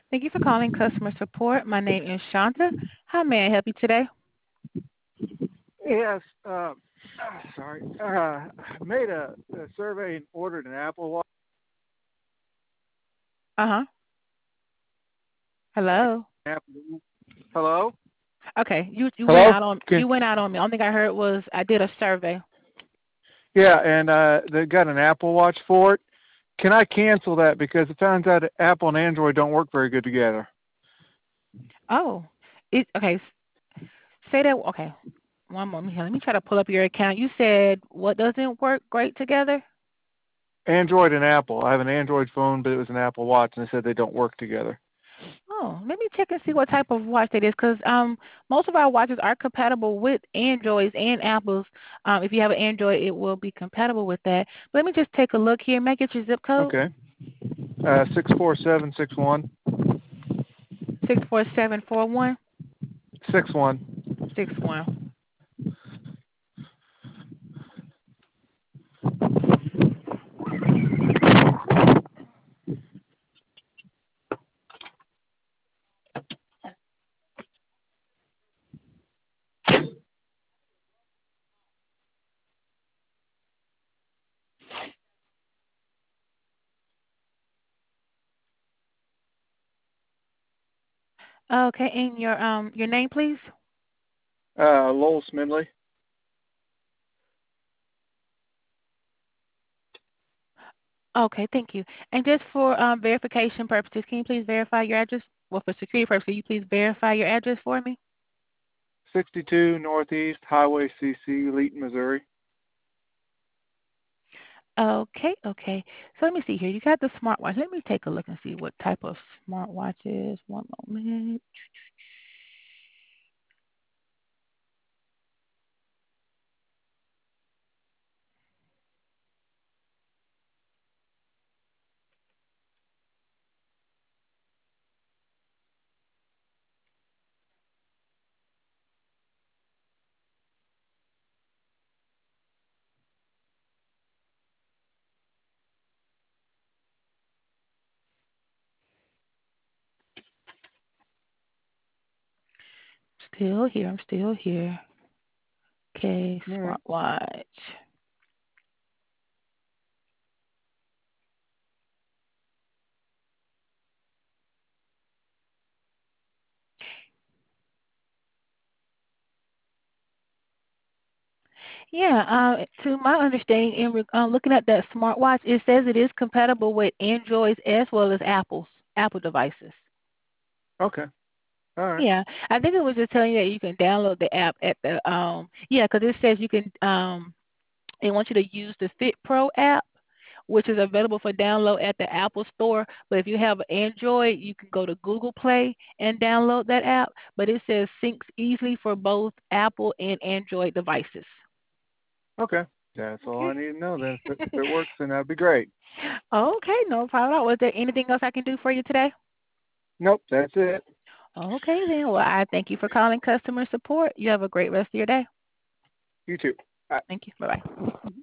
Thank you for calling customer support. My name is Shanta. How may I help you today? Yes. Sorry. I made a survey and ordered an Apple Watch. Uh-huh. Hello. Apple. Hello. Okay, you went Hello. out on Can, you went out on me. Only thing I heard was I did a survey. yeah, and they got an Apple Watch for it. Can I cancel that because it turns out that Apple and Android don't work very good together? Oh, it okay. Say that. Okay, one moment here. Let me try to pull up your account. You said what doesn't work great together? Android and Apple. I have an Android phone, but it was an Apple Watch, and they said they don't work together. Oh, let me check and see what type of watch it is, because most of our watches are compatible with Androids and Apples. If you have an Android, it will be compatible with that. Let me just take a look here. Make it your zip code. Okay. 64761. 64741. 61. 61. Okay, and your name, please. Lowell Smidley. Okay, thank you. And just for verification purposes, can you please verify your address? Well, for security purposes, can you please verify your address for me? 62 Northeast Highway CC, Leeton, Missouri. Okay, okay. So let me see here. You got the smartwatch. Let me take a look and see what type of smartwatch is. One moment. Still here. I'm still here. Okay, All right. smartwatch. Yeah, to my understanding, looking at that smartwatch, it says it is compatible with Androids as well as Apple devices. Okay. All right. Yeah, I think it was just telling you that you can download the app at the yeah, because it says you can they want you to use the Fit Pro app, which is available for download at the Apple Store. But if you have Android, you can go to Google Play and download that app. But it says syncs easily for both Apple and Android devices. Okay. That's all Okay. I need to know then. If it works, then that'd be great. Okay, no problem at all. Was there anything else I can do for you today? Nope, that's it. Okay, then. Well, I thank you for calling customer support. You have a great rest of your day. You too. Bye. Thank you. Bye bye.